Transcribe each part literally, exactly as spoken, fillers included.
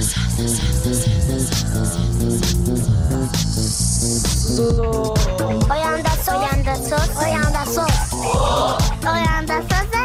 Oyanda sos, oyanda sos, oyanda sos, oyanda sos.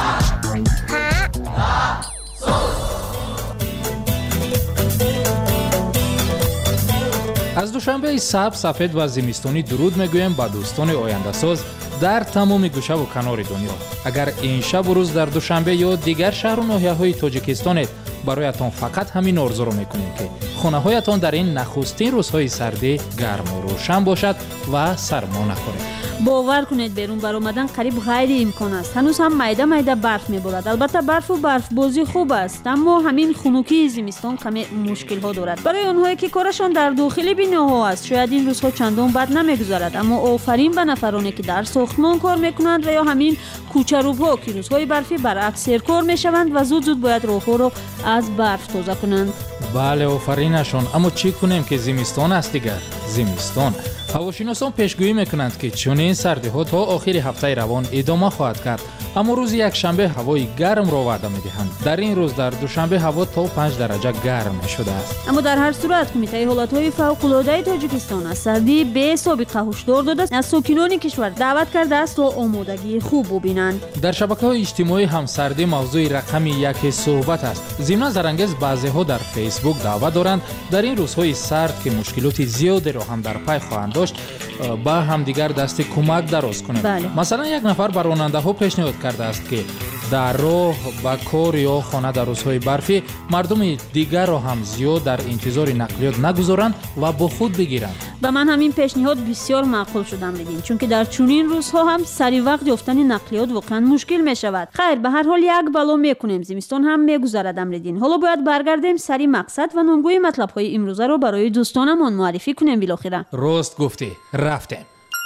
از دوشنبه سبز، سفید و زمستانی درود میگویم با دوستان آینده‌ساز در تمام گوشه و کنار دنیا. اگر این شب و روز در دوشنبه یا دیگر شهر و ناحیه‌های تاجیکستان برایتان فقط همین آرزو رو میکنیم که خانه‌هایتان در این نخستین روزهای سردی گرم و روشن باشد و سرما نخورد. باور کنید بیرون برآمدن قریب غیر امکان است. هنوز هم میده میده برف میبارد. البته برف و برف بازی خوب است، اما همین خنکی زمستان کمی مشکل ها دارد. برای آنهایی که کارشان در داخل بناها است شاید این روزها چندان بد نمیگذرد، اما آفرین به نفرانی که در ساختمان کار میکنند و یا همین کوچه‌روها که روزهای برفی برعکس سرکار میشوند و زود زود باید راهها را از برف تازه کنند. بله آفرینشان، اما چی کنیم که زمستان است دیگر. زمستان هواشناسان پیشگویی میکنند که چنین سردی ها تا آخر هفته روان ادامه خواهد کرد، اما روز یک شنبه هوای گرم را وعده میدهند. در این روز در دوشنبه هوا تا پنج درجه گرم شده است. اما در هر صورت کمیته حالتهای فوق العاده تاجیکستان از سردی به سابقه هشدار داده از ساکنان کشور دعوت کرده است تا آمادگی خوب ببینند. در شبکه‌های اجتماعی هم سردی موضوع رقم یک صحبت است. ضمن زرانگیز بعضی‌ها در فیسبوک دعوت دارند در این روزهای سرد که مشکلات زیادی را هم در پی خواهند داشت با همدیگر دست کمک دراز کنند. بله. مثلا یک نفر بر راننده‌ها پیشنهاد کرده است که در راه با کار یا خانه در روزهای برفی مردم دیگر را هم زیاد در انتظار نقلیات نگذارند و با خود بگیرند. به من همین پیشنهاد بسیار معقول شدم بدین، چون که در چنین روزها هم سری وقت یافتن نقلیات واقعا مشکل می شود. خیر به هر حال یک بلا میکنیم، زمستان هم میگذرد امردین. حالا باید برگردیم سری مقصد و نامگوی مطلب های امروزه رو برای دوستانمان معرفی کنیم. بالاخره راست گفتی، رفتیم.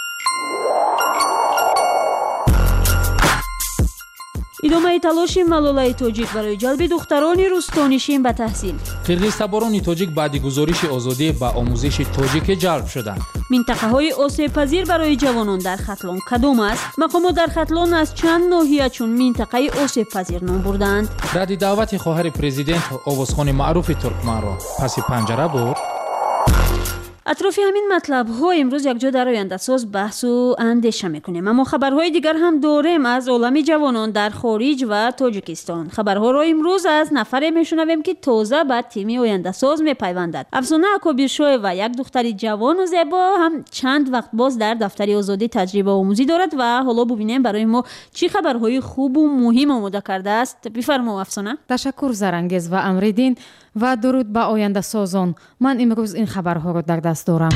ادامه تلاش ملالای تاجیک برای جلب دختران روستانیشین به تحصیل. قرقیزتباران تاجیک بعد گزارش آزادی به آموزش تاجیک جلب شدند. منطقه های آسیب پذیر برای جوانان در ختلان کدام است؟ مقامات در ختلان از چند ناحیه چون منطقه آسیب پذیر نام بردند. رد دعوت خواهر پرزیدنت آوازخوان معروف ترکمن را پس پنجره برد. اطراف همین مطلب ها امروز یک جا در آینده‌ساز بحث و اندیشه میکنیم، اما خبرهای دیگر هم داریم از عالم جوانان در خارج و تاجیکستان. خبرها را امروز از نفری میشنویم که تازه به تیم آینده‌ساز میپیوندد. افسانه اکابرشاه و یک دختر جوان و زیبا هم چند وقت باز در دفتر آزادی تجربه آموزی دارد و حالا ببینیم برای ما چی خبرهای خوب و مهم آماده کرده است. بفرما افسانه. تشکر زرانگیز و امریدین و درود به آینده سازان. من امروز این خبرها را در دست دارم.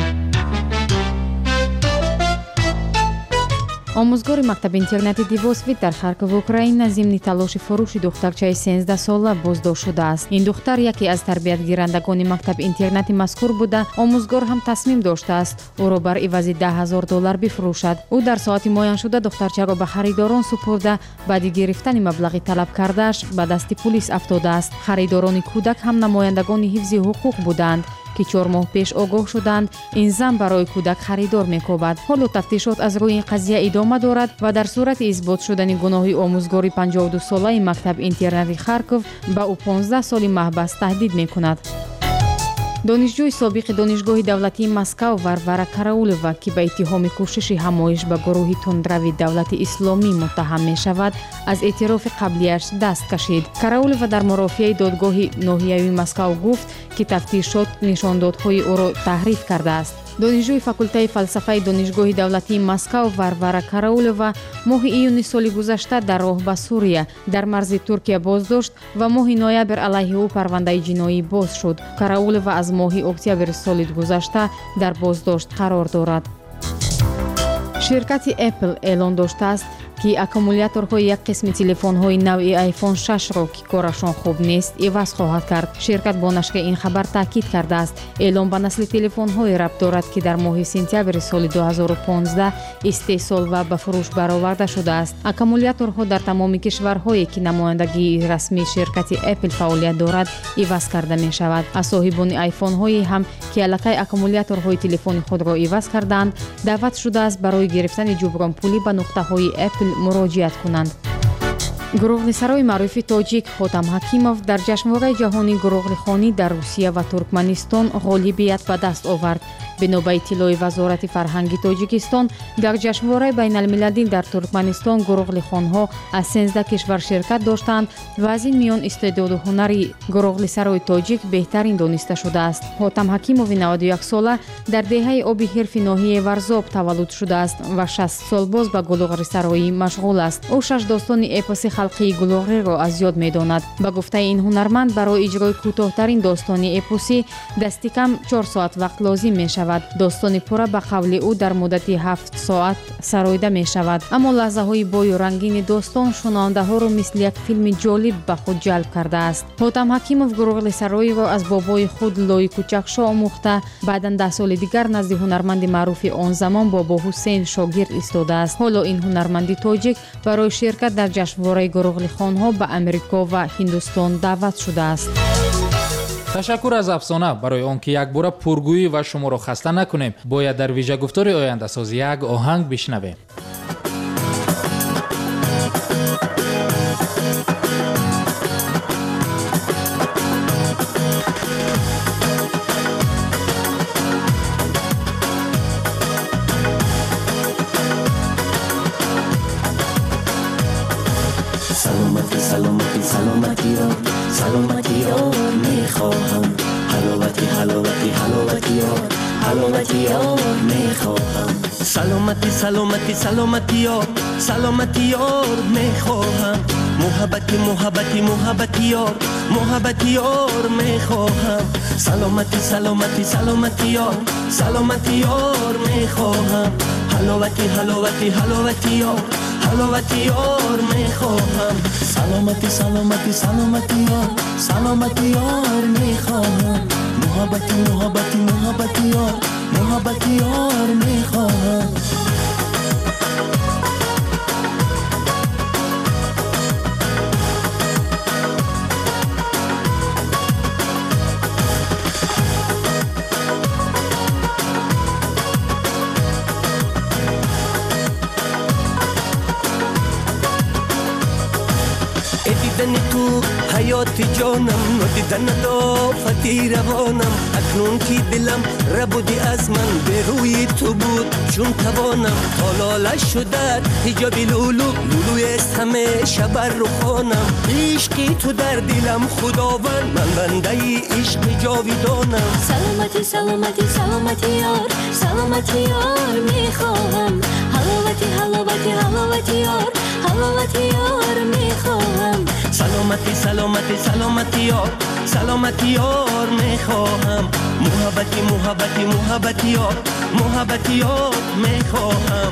آموزگار مکتب اینترنتی دیواسویت در خارکوف اوکراین ضمن تلاش فروش دخترچه سیزده ساله بازداشت شده است. این دختر یکی از تربیتگیرندگان مکتب اینترنتی مذکور بوده. آموزگار هم تصمیم داشته است او را بر عوض ده هزار دلار بفروشد. او در ساعت معین شده دخترچه را به خریداران سپرده، بعد گرفتن مبلغی طلب کردهش به دست پلیس افتاده است. خریداران کودک هم نمایندگان حفظ حقوق بودند که چهار ماه پیش آگاه شدند این زن برای کودک خریدار میکوبد. حالا تفتیشات از روی این قضیه ادامه دارد و در صورت اثبات شدن گناه آموزگار پنجاه و دو ساله مکتب اینترنتی خارکوف به او پانزده سال محبس تهدید میکند. دانشجوی سابق دانشگاه دولتی مسکو واروارا караулова که به اتهام کوشش همایش به گروه تندروی دولت اسلامی متهم می شود از اعتراف قبلیش دست کشید. караулова در مرافعه دادگاه ناحیه‌ای مسکو گفت که تفتیشات نشاندادهای او را تحریف کرده است. دانشجوی فاکولته فلسفه دانشگاه دولتی مسکو واروارا караулова ماه ایون سال گذشته در راه به سوریه در مرز ترکیه بازداشت و ماه نوامبر علیه او پرونده جنایی باز شد. караулова از ماه اکتبر سال گذشته در بازداشت قرار دارد. شرکت اپل اعلان داشته است که اکومولاتورهای یک قسم تلفن‌های نوع آیفون شش را که کارشان خوب نیست عوض خواهد کرد. شرکت با نشر این خبر تاکید کرده است اعلام به نسل تلفن‌های ربط دارد که در ماه سپتامبر سال دو هزار و پانزده استحصال و به فروش برآورده شده است. اکومولاتورها در تمام کشورهایی که نمایندگی رسمی شرکت اپل فعالیت دارد عوض کرده می شود. از صاحبان آیفون‌های هم که علاقه اکومولاتورهای تلفن خود را عوض کردند دعوت شده است برای گرفتن جبران پولی به نقطه‌های اپل مراجعت کنند. гуруғлисарои маъруфи тоҷик Хотам Ҳакимов дар ҷашнвораи ҷаҳонии гуруғлихонӣ дар Русия ва Туркманистон ғолибият ба даст овард. Бино ба иттилои Вазорати фарҳанги Тоҷикистон, дар ҷашнвораи байналмилалӣ дар Туркманистон гуруғлихонҳо аз сенздаҳ кишвар ширкат доштанд ва аз ин миён истеъдоду ҳунари гуруғлисарои тоҷик беҳтарин дониста шудааст. Хотам Ҳакимови наваду як сола дар деҳаи оби ҳирфи ноҳияи Варзоб таваллуд шудааст ва шаст сол боз ба гулуғрисароӣ машғул аст. ӯ шаш достони эпоси халқии гулуғриро аз ёд медонад. Ба гуфтаи ин ҳунарманд, барои иҷрои кӯтоҳтарин достони эпосӣ дасти кам чор соат вақт лозим мешавад. Достони пурра ба қавли ӯ дар муддати ҳафт соат сароида мешавад. Аммо лаҳзаҳои бою рангини достон шунавандаҳоро мисли як филми ҷолиб ба худ ҷалб кардааст. Хотам Ҳакимов гуруғлисароиро аз бобои худ Лои Кӯчакшо омӯхта, баъдан даҳ соли дигар назди ҳунарманди маъруфи он замон Бобо Ҳусейн шогирд истодааст. ҳоло ин ҳунарманди тоҷик барои ширкат дар ҷашнвораи гуруғлихонҳо ба Амрико ва Ҳиндустон даъват шудааст. ташаккур аз афсона. барои он ки якбора пургӯӣ ва шуморо хаста накунем, бояд дар виҷагуфтори ояндасоз як оҳанг бишнавем. سلامتی سلامتی سلامتی را سلامتی را میخواهم حلاوتی حلاوتی حلاوتی را حلاوتی را میخواهم سلامتی سلامتی سلامتی را سلامتی را میخواهم محبتی محبتی محبتی را محبتی را میخواهم سلامتی سلامتی سلامتی را سلامتی را میخواهم حلاوتی حلاوتی حلاوتی را حلاوتی یار میخواهم سلامتی سلامتی سلامتی یار سلامتی یار میخواهم محبتی محبتی محبتی یار محبتی یار میخواهم دیدن تو حیات جانم ندیدن دافتی روانم اکنون که دلم ربودی از من به روی تو بود چون توانم حالاله شده حجاب لولو لولوی است همیشه بر رخانم عشقی تو در دلم خداوند من بنده عشق جاویدانم سلامتی سلامتی سلامتی یار سلامتی یار میخواهم حلاوتی حلاوتی حلاوتی یار حلاوتی یار میخواهم سلامتی سلامتی سلامتی یار سلامتی یار میخواهم محبتی محبتی محبتی یار محبتی یار میخواهم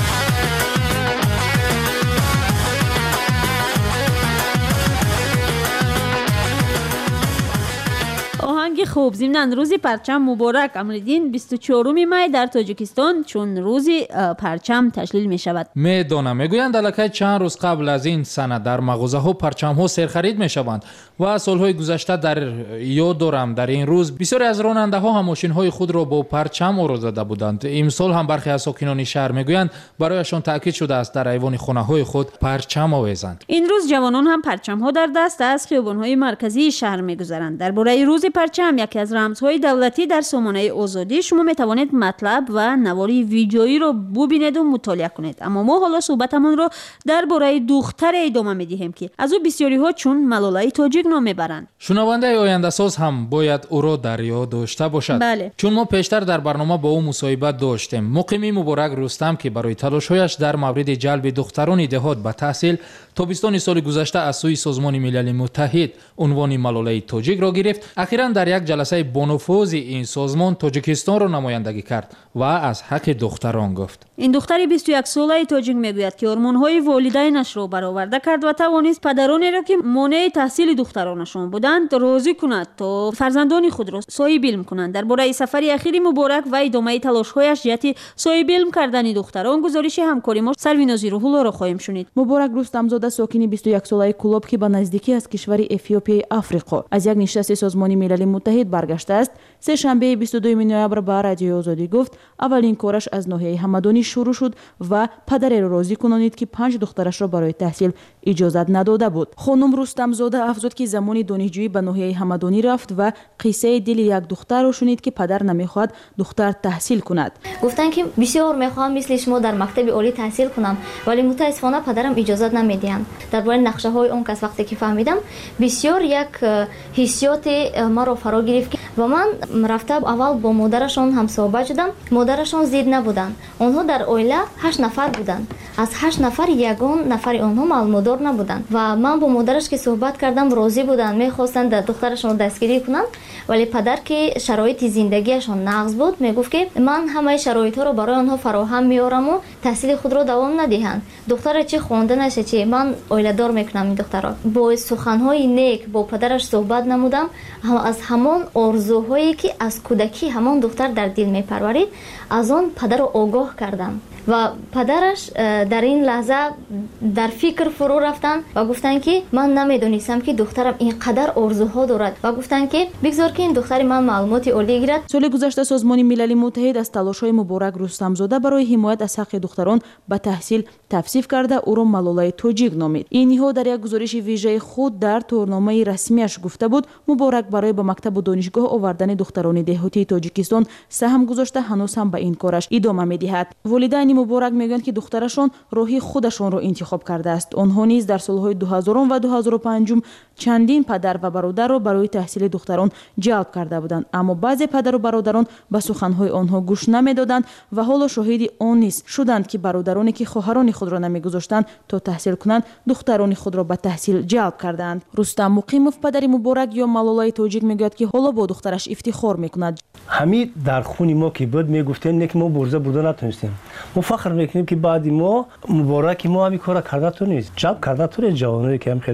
آهنگ خوب. ضمن روزی پرچم مبارک امریدین بیست و چهارم می در تاجیکستان چون روزی پرچم تشلیل می شود. میدانم میگویند الکی چند روز قبل از این سنه در مغازه ها پرچم ها سرخرید می شوند و سالهای گذشته در یاد دارم در این روز بسیاری از راننده ها هم ماشین های خود را با پرچم آرا زده بودند. امسال هم برخی از ساکنان شهر میگویند برایشان تاکید شده است در ایوان خانه های خود پرچم آویزند. این روز جوانان هم پرچم ها در دست از خیابان های مرکزی شهر میگذرند. درباره روز پرچم، یکی از رمزهای دولتی در سامانه آزادی، شما میتوانید مطلب و نواری ویدیویی رو ببینید و مطالعه کنید. اما ما حالا صحبتمون رو درباره دختر ادامه میدیم که از او بسیاری ها چون ملالای تاجیک نام میبرند. شنونده آینده ساز هم باید او را در یاد داشته باشد. بله. چون ما پیشتر در برنامه با او مصاحبه داشتیم. مقیمی مبارک رستم که برای تلاش‌هایش در مورد جلب دختران دهات به تحصیل تابستان سال گذشته از سوی سازمان ملل متحد عنوان ملالای تاجیک را گرفت، اخیراً در یک جلسه بانفوذ این سازمان تاجیکستان را نمایندگی کرد و از حق دختران گفت. این دختر بیست و یک ساله تاجیک میگوید که هورمون‌های والدینش را برآورده کرد و توانست پدرانی را که مانع تحصیل دخترانشان بودند راضی کند تا فرزندان خود را صاحب علم کنند. درباره سفر اخیر مبارک و ادامه تلاش‌هایش جهت صاحب علم کردن دختران گزارش همکاری ما سرویناز روح‌الله را خواهیم شنید. مبارک رستمزاده ساکن بیست و یک ساله کلوب که به نزدیکی از کشور افیوپیای آفریقا از یک نشست سازمان ملل متحد برگشته است، سه شنبه بیست و دو نوامبر به رادیوی آزادی گفت اولین کارش از ناحیه همدانی شروع شد و پدر را راضی کنانید که پنج دخترش را برای تحصیل иҷозат надода буд. хонум рустамзода афзуд ки замони донишҷӯӣ ба ноҳияи ҳамадонӣ рафт ва қиссаи дили як духтарро шунид ки падар намехоҳад духтар таҳсил кунад. гуфтанд ки бисёр мехоҳам мисли шумо дар мактаби олӣ таҳсил кунам, вале мутаассифона падарам иҷозат намедиҳанд. дар бораи нақшаҳои он кас вақте ки фаҳмидам, бисёр як ҳиссиёте маро фаро гирифт ва ман рафта аввал бо модарашон ҳамсоҳбат шудам. модарашон зид набуданд. онҳо дар оила ҳашт нафар буданд. аз ҳашт нафар ягон нафари онҳо маълумотдор набуданд ва ман бо модараш ки суҳбат кардам, розӣ буданд, мехостанд духтарашонро дастгирӣ кунанд, вале падар ки шароити зиндагиашон нағз буд, мегуфт ки ман ҳамаи шароитҳоро барои онҳо фароҳам меораму таҳсили худро давом надиҳанд. духтара чи хонда наша чи, ман оиладор мекунам ин духтаро. бо суханҳои нек бо падараш суҳбат намудам. аз ҳамон орзуҳое ки аз кӯдакӣ ҳамон духтар дар дил мепарварид, аз он падарро огоҳ кардам ва падараш дар ин лаҳза дар фикр фурӯ рафтанд ва гуфтанд ки ман намедонистам ки духтарам инқадар орзуҳо дорад ва гуфтанд ки бигзор ки ин духтари ман маълумоти олӣ гирад. соли гузашта созмони милали муттаҳид аз талошҳои Муборак Рустамзода барои ҳимоят аз ҳаққи духтарон ба таҳсил тавсиф карда ӯро Малолаи тоҷик номид. ин ниҳод дар як гузориши вижаи худ дар торномаи расмияш гуфта буд, Муборак барои ба мактабу донишгоҳ овардани духтарони деҳотии Тоҷикистон саҳм гузошта ҳанӯз ҳам ба ин кораш идома медиҳад. волидайни Муборак мегӯянд ки духтарашон роҳи худашонро интихоб кардааст. онҳо низ дар солҳои дуҳазорум ва дуҳазору панҷум чандин падар ва бародарро барои таҳсили духтарон ҷалб карда буданд, аммо баъзе падару бародарон ба суханҳои онҳо гӯш намедоданд ва ҳоло шоҳиди он низ шуданд ки бародароне ки хоҳарони худро намегузоштанд то таҳсил кунанд, духтарони худро ба таҳсил ҷалб кардаанд. Рустам Муқимов, падари Муборак ё Малолаи тоҷик, мегӯяд ки ҳоло бо духтараш ифтихор мекунад. ҳамин дар хуни мо ки буд мегуфтем не ки мо бурза бурда натонистем. мо фахр мекунем ки баъди мо Мубораки мо ҳамин кора карда тонест. ҷалб карда тонест ҷавоное ки ҳам хел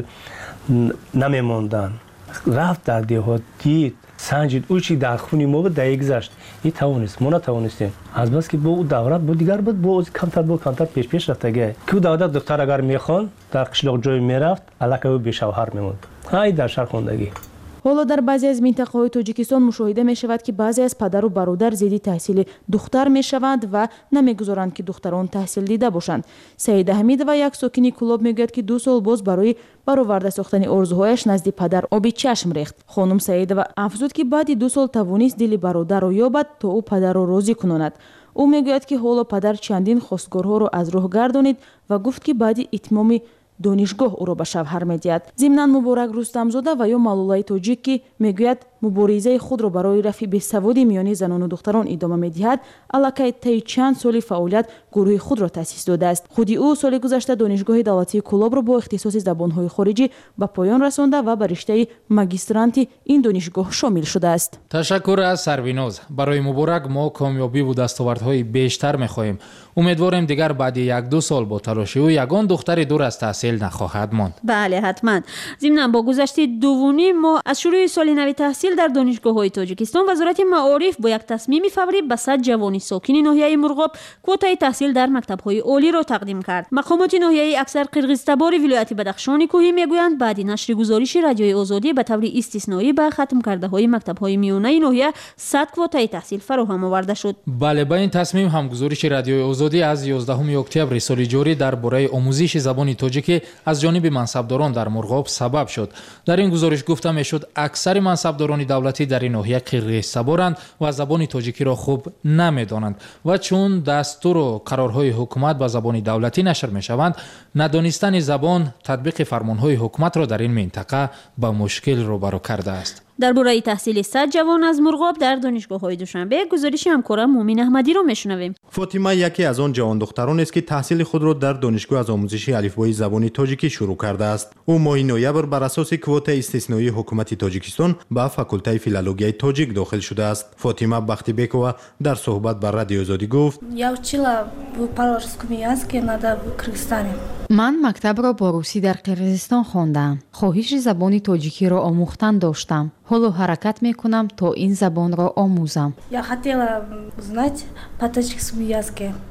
намемонданд. рафт дар деҳот дид, санҷид ӯ чи дар хуни мо буд дайӣ гузашт. и тавонист, мо натавонистем. азбаски бо ӯ давра бо дигар буд, бо камтар бо камтар пеш пеш рафтагия. ки ӯ давда духтар агар мехон дар қишлоқ ҷое мерафт, аллакай ӯ бешавҳар мемонд. ҳай дар шаҳр хондагӣ. ҳоло дар баъзе аз минтақаҳои Тоҷикистон мушоҳида мешавад ки баъзе аз падару бародар зидди таҳсили духтар мешаванд ва намегузоранд ки духтарон таҳсил дида бошанд. Саида Ҳамидова, як сокини Кӯлоб, мегӯяд ки ду сол боз барои бароварда сохтани орзуҳояш назди падар оби чашм рехт. хонум Саидова афзуд ки баъди ду сол тавонист дили бародарро ёбад, то ӯ падарро розӣ кунонад. ӯ мегӯяд ки ҳоло падар чандин хостгорҳоро аз роҳ гардонид ва гуфт ки баъди итмоми донишгоҳ ӯро ба шавҳар медиҳад. зимнан Муборак Рустамзода ва ё Малолаи тоҷик ки мегӯяд муборизаи худро барои рафъи бесаводӣ миёни занону духтарон идома медиҳад, аллакай таи чанд соли фаъолият гурӯҳи худро таъсис додааст. худи ӯ соли гузашта донишгоҳи давлатии Кӯлобро бо ихтисоси забонҳои хориҷӣ ба поён расонда ва ба риштаи магистранти ин донишгоҳ шомил шудааст. ташаккур аз Сарвиноз. барои Муборак мо комёбиву дастовардҳои бештар мехоҳем. умедворем дигар баъди як-ду сол бо талоши ӯ ягон духтари дур аз таҳсил нахоҳад монд. бале, ҳатман. зимнан бо гузашти дувуним мо аз шурӯи соли нави таҳсил дар донишгоҳҳои Тоҷикистон, вазорати маориф бо як тасмими фаврӣ ба сад ҷавони сокини ноҳияи Мурғоб квотаи таҳсил дар мактабҳои олиро тақдим кард. мақомоти ноҳияи аксар қирғизтабори вилояти Бадахшони кӯҳӣ мегӯянд баъди нашри гузориши Радиои Озодӣ ба таври истисноӣ ба хатмкардаҳои мактабҳои миёнаи ноҳия сад квотаи таҳсил фароҳам оварда шуд. бале, ба ин тасмим ҳам гузориши Радиои Озодӣ аз ёздаҳуми октябри соли ҷорӣ дар бораи омӯзиши забони тоҷикӣ аз ҷониби мансабдорон дар Мурғоб сабаб шуд. дар ин гузориш гуфта мешуд аксари мансабдорони давлатӣ дар ин ноҳия қирғизтаборанд ва забони тоҷикиро хуб намедонанд ва чун дастуру қарорҳои ҳукумат ба забони давлатӣ нашр мешаванд, надонистани забон татбиқи фармонҳои ҳукуматро дар ин минтақа ба мушкил рӯбарӯ кардааст. дар бораи таҳсили сад ҷавон аз Мурғоб дар донишгоҳҳои Душанбе гузориши ҳамкорам Муъмин Аҳмадиро мешунавем. Фотима яке аз он ҷавондухтаронест ки таҳсили худро дар донишгоҳ аз омӯзиши алифбои забони тоҷикӣ шурӯъ кардааст. ӯ моҳи ноябр бар асоси квотаи истисноии ҳукумати Тоҷикистон ба факултаи филологияи тоҷик дохил шудааст. Фотима Бахтибекова дар суҳбат ба Радиои Озодӣ гуфт: Я учила в паларском языке надо в Кыргызстане. ман мактабро бо русӣ дар Қирғизистон хондам. хоҳиши забони тоҷикиро омӯхтан доштам. ҳоло ҳаракат мекунам то ин забонро омӯзам. Я хотела узнать по таджикскому языке.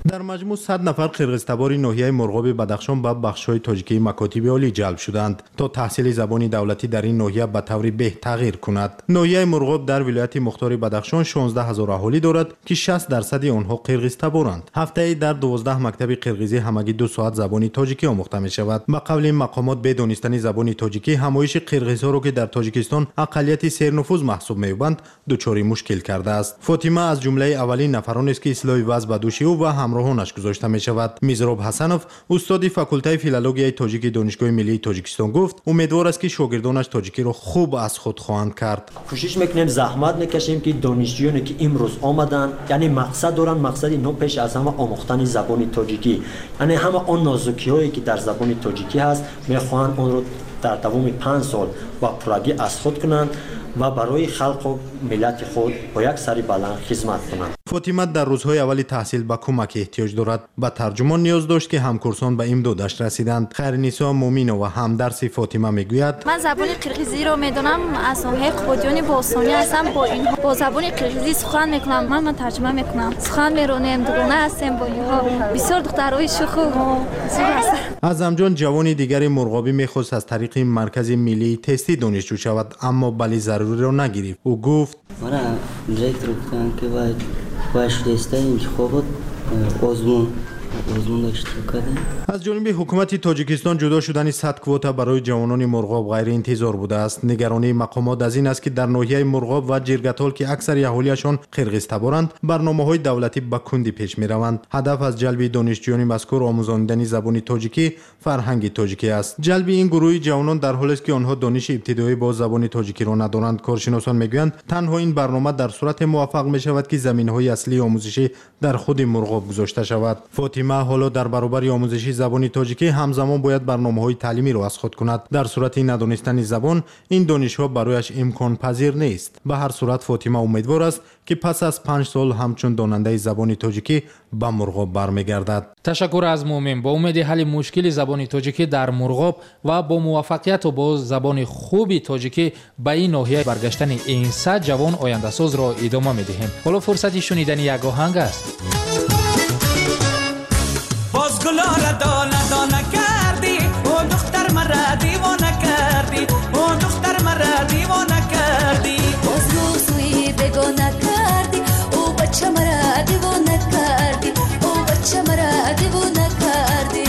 در مجموع صد نفر قرغیزتباری ناحیه مرغاب بدخشان به بخش‌های تاجیکی مکاتب عالی جلب شدند تا تحصیل زبان دولتی در این ناحیه به طور بهتر تغییر کند. ناحیه مرغاب در ولایت مختار بدخشان شانزده هزار اهالی دارد که شصت درصد آنها قرغیزتبارند. هفته‌ای در دوازده مکتب قرغیزی همگی دو ساعت زبان تاجیکی آموخته می شود. به قول این مقامات به دانستن زبان تاجیکی همایش قرغیزها را که در تاجیکستان اقلیت سرنفوذ محسوب می‌یابند دچار مشکل کرده است. فاطمه از جمله اولین نفران است که اصلاح وضع به دوش او و همراهانش گذاشته می شود. میزراب حسنوف استاد فاکولته فیلولوژی تاجیکی دانشگاه ملی تاجیکستان گفت امیدوار است که شاگردانش تاجیکی را خوب از خود خواهند کرد. کوشش میکنیم زحمت میکشیم که دانشجویانی که امروز آمدن یعنی مقصد دارن مقصد نو پیش از همه آموختن زبان تاجیکی، یعنی همه آن نازکی‌هایی که در زبان تاجیکی هست میخواهند آن رو در دوام پنج سال با پرگی از خود کنند و برای خلق و ملت خود با یک سری بلند خدمت کنند. فاطمه در روزهای اولی تحصیل به کمک احتیاج دارد. به ترجمان نیاز داشت که همکورسان به امدادش رسیدند. خیرنسا مومینا و همدرس فاطمه میگوید من زبان قرغیزی رو میدونم، از ناحیه قبادیان باستانی هستم، با اینها با زبان قرغیزی سخن میکنم، من من ترجمه میکنم، سخن میرونیم، دوگانه هستیم با اینها. بسیار دخترای شوخ و زیبا هستند. اعظمجان جوانی دیگری مرغابی میخواست از طریق مرکز ملی تستی دانشجو شود اما بلی ضروری را نگرفت. او گفت مرا دیرکتور گفتن که باید باش تست انتخابات آزمون از جانب حکومت تاجیکستان جدا شدن صد کوتا برای جوانان مرغاب غیر انتظار بوده است. نگرانی مقامات از این است که در ناحیه مرغاب و جرگتال که اکثر اهالیشان قرغیزتبارند برنامه‌های دولتی به کندی پیش می‌روند. هدف از جلب دانشجویان مذکور آموزاندن زبان تاجیکی فرهنگ تاجیکی است. جلب این گروه جوانان در حالی است که آنها دانش ابتدایی با زبان تاجیکی را ندارند. کارشناسان میگویند تنها این برنامه در صورت موفق می‌شود که زمینه‌های اصلی آموزشی در خود مرغاب گذاشته شود. فاطمه حالا در برابر آموزش زبان تاجیکی همزمان باید برنامه‌های تعلیمی را از خود کند. در صورت ندانستن زبان این دانش‌ها برایش امکان پذیر نیست. به هر صورت فاطمه امیدوار است که پس از پنج سال همچون داننده زبان تاجیکی به مرغاب برمیگردد. تشکر از مومن. با امید حل مشکل زبان تاجیکی در مرغاب و با موفقیت و با زبان خوبی تاجیکی به این ناحیه برگشتن این صد جوان آینده ساز را ادامه می‌دهیم. حالا فرصت شنیدن یک آهنگ است. باز گلا را دانه دانه کردی، او دختر مرا دیوانه کردی، او دختر مرا دیوانه کردی. باز روزوی بگانه کردی، او بچه مرا دیوانه کردی، او بچه مرا دیوانه کردی.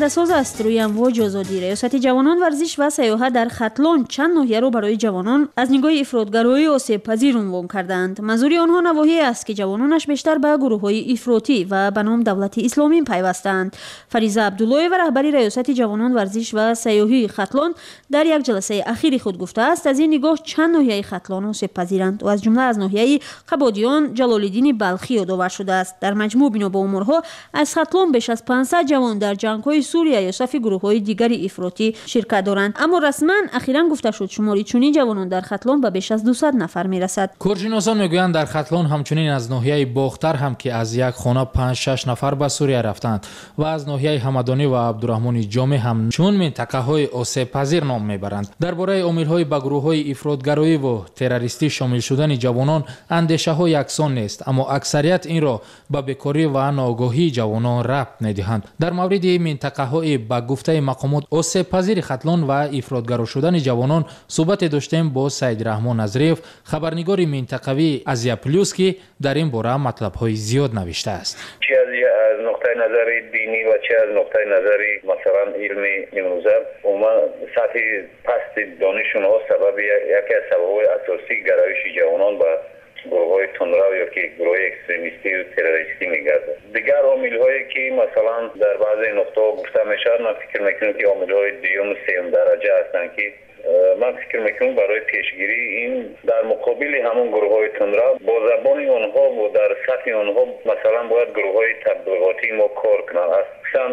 آینده‌ساز است روی امواج آزادی. ریاست جوانان ورزش و سیاحت در ختلان چند ناحیه را برای جوانان از نگاه افراطگرایی آسیب پذیر عنوان کردند. منظور آنها نواحی است که جوانانش بیشتر به گروه‌های افراطی و به نام دولت اسلامی پیوستند. فریضه عبدالله و رهبری ریاست جوانان ورزش و سیاحی ختلان در یک جلسه اخیر خود گفته است از این نگاه چند ناحیه ختلان آسیب پذیرند و از جمله از ناحیه قبادیان جلال‌الدین بلخی یادآور شده است. در مجموع بنا به امورها از ختلان بیش از پانصد جوان در جنگ‌های سوریه یا صف گروه‌های دیگری افراطی شرکت دارند، اما رسما اخیراً گفته شد شماری چنین جوانان در ختلان به بیش از دویست نفر میرسد. کورشناسان میگویند در ختلان همچنین از ناحیه باختر هم که از یک خانه پنج شش نفر به سوریه رفتند و از ناحیه همدانی و عبدالرحمن جامع هم چون منطقه‌های آسیب پذیر نام میبرند. درباره امیل‌های به گروه‌های افراطگرایی و تروریستی شامل شدن جوانان اندیشه‌ها یکسان نیست، اما اکثریت این را به بیکاری و ناآگاهی جوانان ربط می‌دهند. در مورد منطقه‌های به گفته مقامات آسیب پذیر ختلان و افراطگرا شدن جوانان صحبت داشتیم با سید رحمان نظریف، خبرنگار منطقوی ازیا پلیوس که در این باره مطلب‌های زیاد نوشته است. چه از نقطه نظر دینی و چه از نقطه نظر مثلا علمی امروزه عموما سطح پست دانششون ها سبب یکی از سبب‌های اساسی گرایش جوانان به گروه‌های تندرو یا که گروه اکستریمیستی و تروریستی میگرده. دیگر عامل‌هایی که مثلا در بعضی نقطه‌ها گفته میشه، من فکر میکنم که عامل‌های دوم و سوم درجه هستند که من فکر میکنم برای پیشگیری این در مقابل همون گروه‌های تندرو با زبان آنها و در سطح آنها مثلا باید گروه‌های تبلیغاتی ما کار کنند. اصلا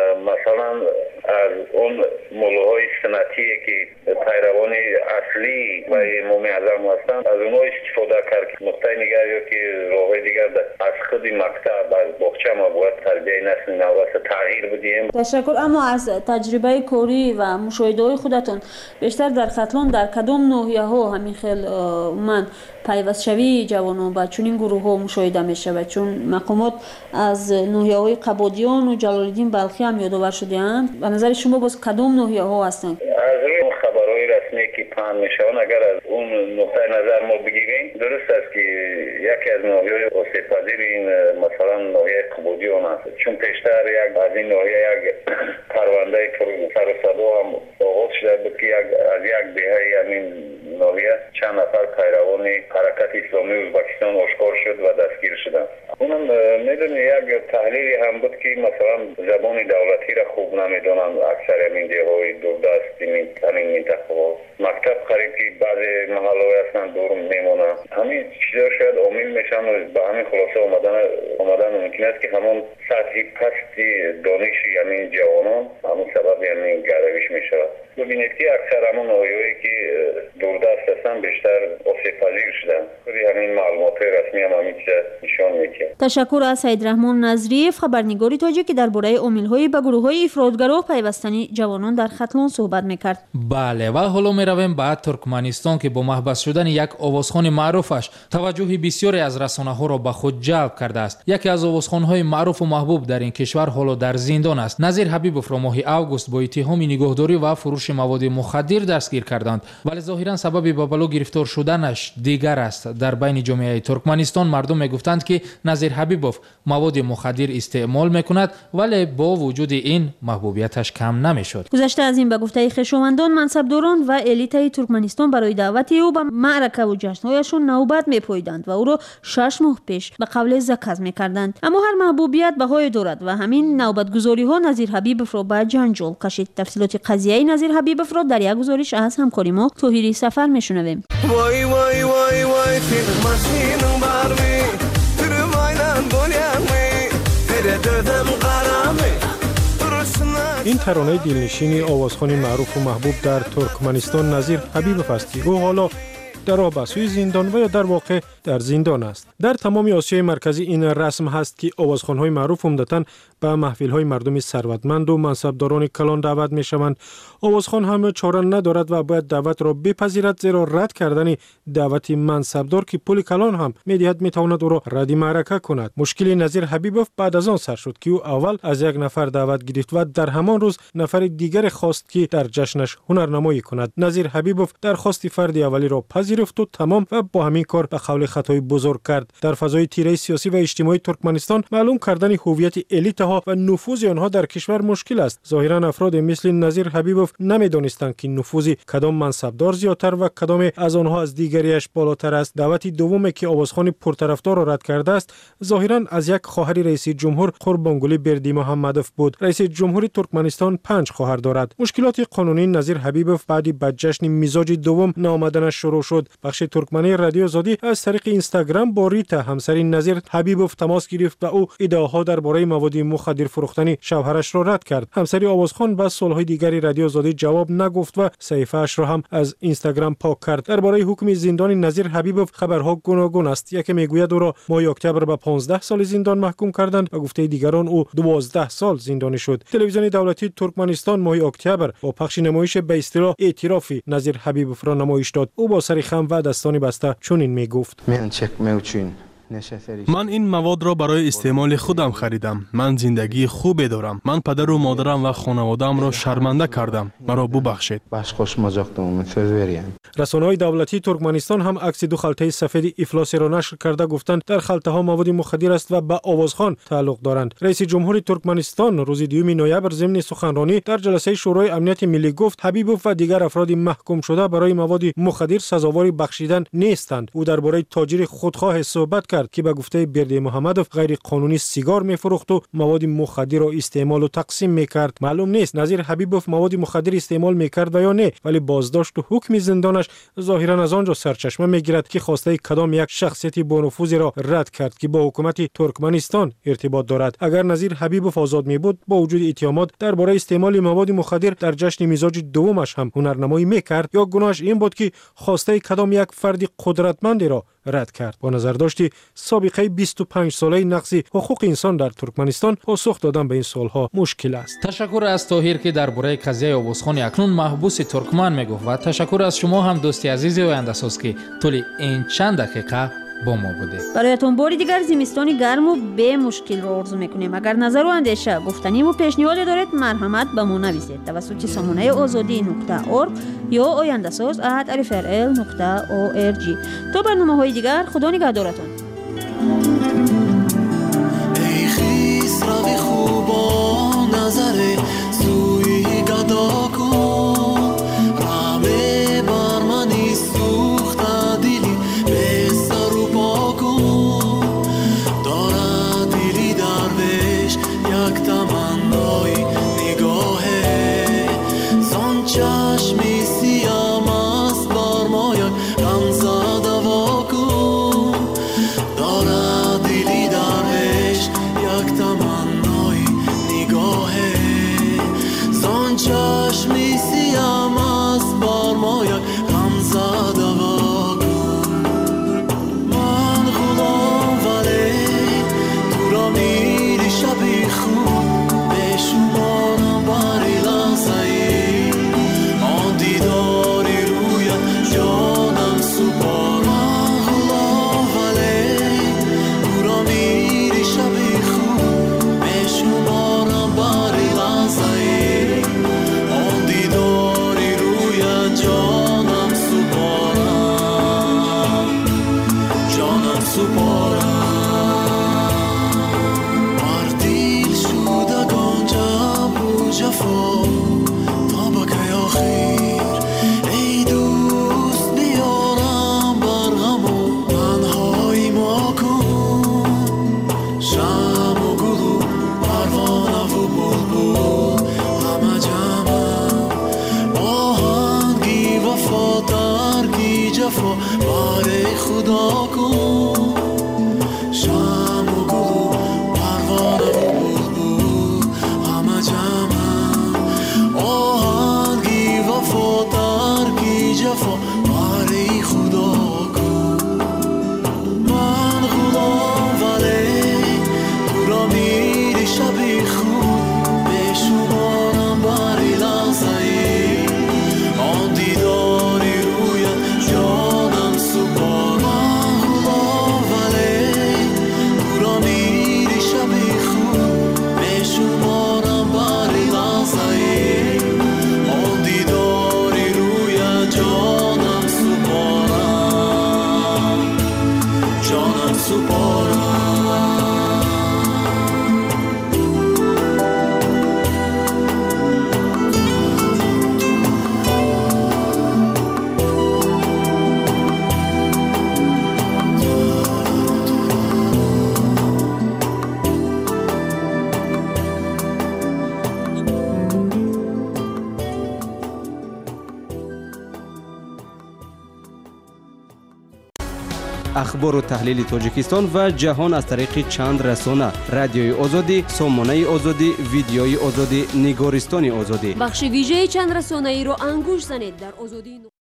مثلا از اون مولوهای سنتی که پیروان اصلی و امام اعظم هستند از اونها استفاده کرد. نقطه نگاه یا که راه دیگر از خود مکتب از باغچه ما باید تربیت نسل نو تغییر بدیم. تشکر. اما از تجربه کاری و مشاهده‌های خودتون بیشتر در ختلان در کدام ناحیه‌ها همین خیل من پیوست شوی جوانان با چنین گروه‌ها مشاهده میشه؟ چون مقامات از ناحیه‌های قبادیان و جلال‌الدین بلخی هم یادآور شده‌اند. به نظر شما باز کدام ناحیه‌ها هستند؟ از روی خبرهای رسمی که پخش میشوند اگر از اون نقطه نظر ما بگیریم درست است که یکی از ناحیه‌های آسیب پذیر این مثلا ناحیه قبادیان است، چون پیشتر یک از این ناحیه یک پرونده پر سر و صدا هم آغاز شده بود که یک از یک دهه همین ناحیه چند نفر پیروان حرکت اسلامی ازبکستان آشکار شد و دستگیر شدند. اونم میدونی یک تحلیلی هم بود که مثلا زبان دولتی را خوب نمیدونن اکثر همین دههای دوردست همین منطقه ها. مکتب قریب که بعضی محله‌های هستن دور میمونن. همین چیزا شاید عامل میشن و به همین خلاصه آمدن آمدن ممکن است که همون سطح پست دانش همین جوانان همون سبب همین گرایش میشه. ببینید که اکثر همون ناحیه‌ای که دوردست هستن بیشتر آسیب پذیر شدن. همین معلومات رسمی هم همین چیزا نشان میده. تشکر از سید رحمان نظریف، خبرنگار تاجیک که درباره عامل‌های به گروه‌های افراطگرا پیوستن جوانان در ختلان صحبت می‌کرد. بله و حالا می‌رویم به ترکمنستان که با محبس شدن یک آوازخوان معروفش توجه بسیاری از رسانه‌ها را به خود جلب کرده است. یکی از آوازخوان‌های معروف و محبوب در این کشور حالا در زندان است. نظیر حبیبوف را ماه آگوست با اتهام نگهداری و فروش مواد مخدر دستگیر کردند، ولی ظاهراً سبب به بلو گرفتار شدنش دیگر است. در بین جامعه ترکمنستان مردم میگفتند که نظیر حبیبوف مواد مخدر استعمال میکند، ولی با وجود این محبوبیتش کم نمیشد. گذشته از این به گفته خویشاوندان، منصبداران و الیت ترکمنستان برای دعوت او به معرکه و جشن‌هایشان نوبت میپویدند و او را شش ماه پیش به قول زکز میکردند. اما هر محبوبیت بهای دارد و همین نوبتگذاری‌ها نظیر حبیبوف را به جنجال کشید. تفصیلات قضیه نظیر حبیبوف را در یک گزارش از همکاری ما طاهری سفر میشنویم. وای وای وای وای ماشینم برمی ترمایلان دنیامی تر ددم قرامی. این ترانه دلنشینی آوازخوان معروف و محبوب در ترکمنستان نظیر حبیبوف است که او حالا در راه به سوی زندان و یا در واقع در زندان است. در تمام آسیای مرکزی این رسم هست که آوازخوان‌های معروف عمدتاً به محفل‌های مردم ثروتمند و منصبداران کلان دعوت می‌شوند. آوازخوان هم چاره ندارد و باید دعوت را بپذیرد، زیرا رد کردن دعوت منصبدار که پول کلان هم می‌دهد می‌تواند او را رد معرکه کند. مشکل نظیر حبیبوف بعد از آن سر شد که او اول از یک نفر دعوت گرفت و در همان روز نفر دیگر خواست که در جشنش هنرنمایی کند. نظیر حبیبوف درخواست فرد اولی را پذیرفت گرفت و تمام و با همین کار به قول خطای بزرگ کرد. در فضای تیره سیاسی و اجتماعی ترکمنستان معلوم کردن هویت الیت ها و نفوذ آنها در کشور مشکل است. ظاهرا افراد مثل نظیر حبیبوف نمیدانستند که نفوذ کدام منصبدار زیادتر و کدام از آنها از دیگریش بالاتر است. دعوت دومی که آوازخوان پرطرفدار را رد کرده است ظاهرا از یک خواهر رئیس جمهور قربانگلی بردی محمدوف بود. رئیس جمهوری ترکمنستان پنج خواهر دارد. مشکلات قانونی نظیر حبیبوف بعد با جشن مزاج دوم نامدنش شروع شد. بخش ترکمنی رادیو آزادی از طریق اینستاگرام با ریتا همسر نظیر حبیبوف تماس گرفت و او ادعاها درباره مواد مخدر فروختن شوهرش را رد کرد. همسر آوازخوان با صلح دیگری رادیو آزادی جواب نگفت و صحیفه‌اش را هم از اینستاگرام پاک کرد. درباره حکم زندان نظیر حبیبوف خبرها گوناگون است. یکی میگوید او را ماه اکتبر به پانزده سال زندان محکوم کردند و گفته دیگران او دوازده سال زندانی شد. تلویزیون دولتی ترکمنستان ماه اکتبر با پخش نمایش به اصطلاح اعتراف نظیر حبیبوف را نمایش داد. او با سر خم و دستان بسته چنین میگفت: من این مواد را برای استعمال خودم خریدم. من زندگی خوبی دارم. من پدر و مادرم و خانواده‌ام را شرمنده کردم. مرا ببخشید. رسانه‌های دولتی ترکمنستان هم عکس دو خلطه سفید افلاس را نشر کرده گفتند در خلطه ها مواد مخدر است و به آوازخوان تعلق دارند. رئیس جمهوری ترکمنستان روز دوم نوامبر ضمن سخنرانی در جلسه شورای امنیت ملی گفت حبیبوف و دیگر افراد محکوم شده برای مواد مخدر سزاوار بخشیدن نیستند. او درباره تاجر خودخواه صحبت کرد که به گفته بردی محمدوف غیر قانونی سیگار میفروخت و مواد مخدر را استعمال و تقسیم میکرد. معلوم نیست نظیر حبیبوف مواد مخدر استعمال میکرد و یا نه، ولی بازداشت و حکم زندانش ظاهرا از آنجا سرچشمه میگیرد که خواسته کدام یک شخصیت با نفوذ را رد کرد که با حکومت ترکمنستان ارتباط دارد. اگر نظیر حبیبوف آزاد میبود با وجود اتهامات درباره استعمال مواد مخدر در جشن مزاج دومش هم هنرنمایی میکرد یا گناهش این بود که خواسته کدام یک فرد قدرتمندی را رد کرد. با نظر داشتی سابقه بیست و پنج ساله نقض حقوق انسان در ترکمنستان پاسخ دادن به این سوالها مشکل است. تشکر از طاهر که درباره قضیه آوازخوان اکنون محبوس ترکمن میگفت و تشکر از شما هم دوستی عزیز آینده‌ساز که طول این چند دقیقه با ما بوده. برایتون باری دیگر زمستانی گرم و به مشکل رو آرزو میکنیم. اگر نظر و اندیشه گفتنی و پیشنهادی دارید مرحمت به ما نویسید توسط سامانه آزادی نقطه اورگ یا آینده‌ساز ات الف ار ال نقطه او ار جی. تا برنامه‌های دیگر خدا نگهدارتون. ای خیس روی خوبا نظر سوی گدا کن رامه بر منی سوخته دیلی به سر و پا کن داره دیلی درویش یک تمنای نگاهه زان چشمی سیام است بر ما یک غمزه دوا کن داره دیلی درویش یک تمنای نگاهه زان چشمی سیام است بر ما یک غمزه دوا کن من غلام ولی تو را میری شبی خوب به شمارم بری لحظه ای آن دیداری رویت جانم سپارم غلام ولی تو را میری شبی خوب به شمارم بری لحظه ای آن دیداری رویت جانم سپارم جانم سپارم بر دیل شدگان جبر و جفا تا به کی آخر ای دوست بیارم بر غم و تنهایی ما کن شم و گل و پروانه و بلبل همه جمعم آهنگی وفا ترکی جفا بر خدا کن شم و گل و پروانه و بلبل همه جمعم آهنگی وفا ترکی جفا بر خدا کن من غلام ولی تو را میری شبی خوب به شمارم بری لحظه ای آن دیداری رویت جانم سپارم غلام ولی تو را میری شبی خوب به شمارم بری لحظه ای آن دیداری رویت جانم اخبار و تحلیل تاجیکستان و جهان از طریق چند رسانه: رادیوی آزادی، سامانه آزادی، ویدیوی آزادی، نگارستان آزادی. بخش ویژه چند رسانه‌ای را انگوش زنید در آزادی.